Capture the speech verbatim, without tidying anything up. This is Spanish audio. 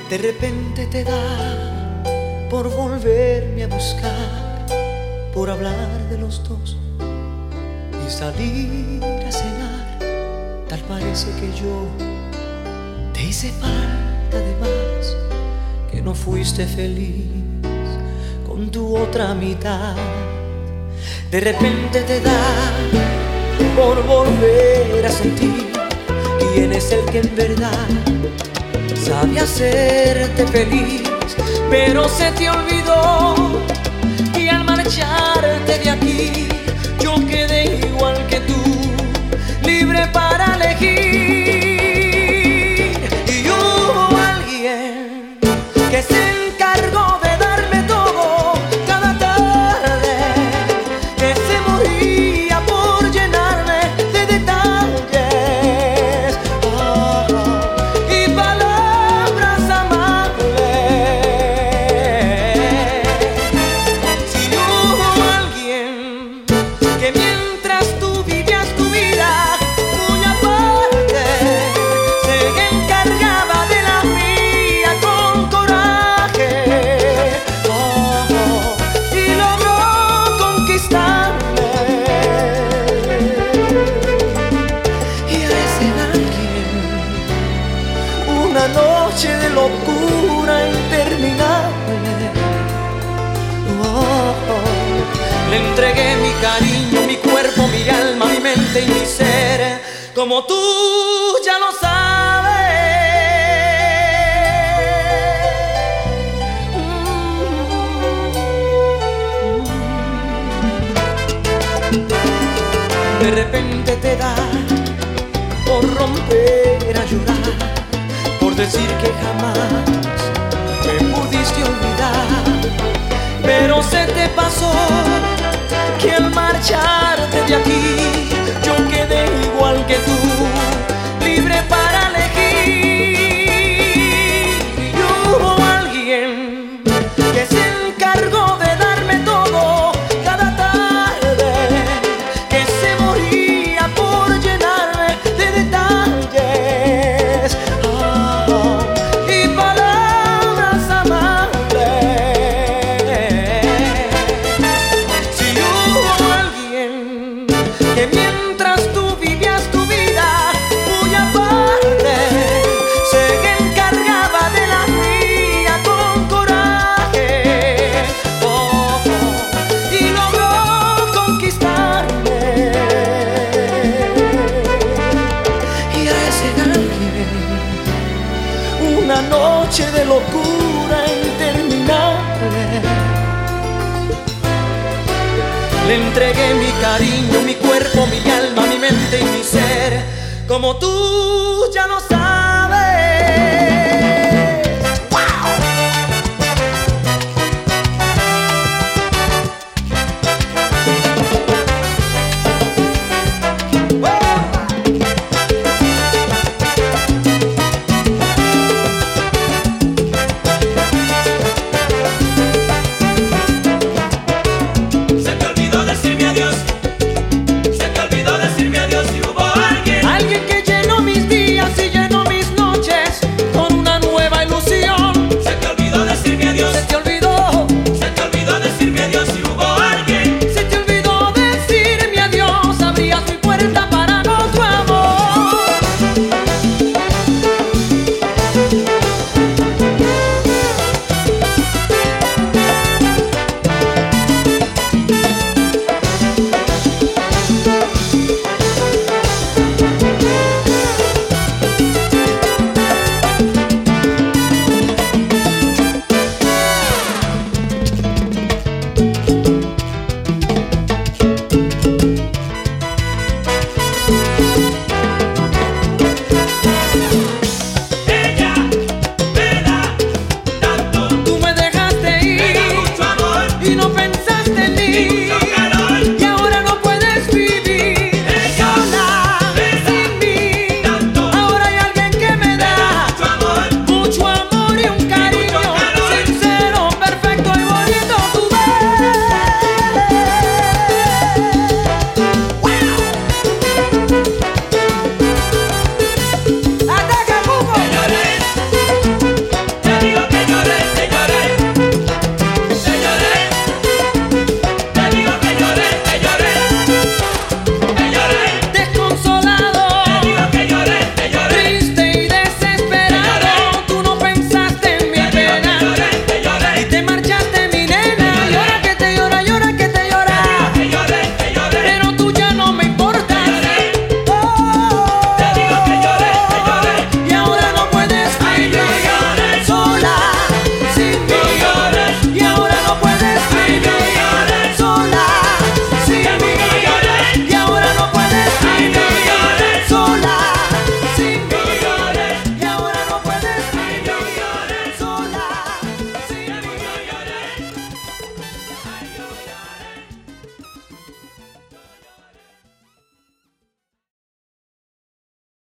De repente te da por volverme a buscar, por hablar de los dos y salir a cenar. Tal parece que yo te hice falta de más, que no fuiste feliz con tu otra mitad. De repente te da por volver a sentir quién es el que en verdad sabe hacerte feliz, pero se te olvidó y al marcharte de aquí yo quedé igual que tú, libre para elegir. Y hubo alguien que se encargó de darme todo cada tarde, que se moría por llenarme de detalles, oh, y palabras amables. Si hubo alguien que mientras tú vivías tu vida muy aparte se encargaba de la mía con coraje, oh, y logró conquistarme, y a ese alguien una noche de locura interminable, oh, le entregué mi cariño, mi cuerpo, mi alma, mi mente y mi ser, como tú ya lo sabes. De repente te da por romper a llorar, por decir que jamás me pudiste olvidar, pero se te pasó que al marcharte de aquí yo quedé igual que tú, libre para elegir. Y hubo alguien que se encargó de darme todo cada tarde, que se moría por llenarme de detalles, oh, y palabras amables. Si hubo alguien que mientras tú vivías tu vida muy aparte se encargaba de la mía con coraje, oh, y logró conquistarme, y a ese alguien una noche de locura interminable le entregué mi cariño, mi cuerpo, mi alma, mi mente y mi ser, como tú ya lo sabes.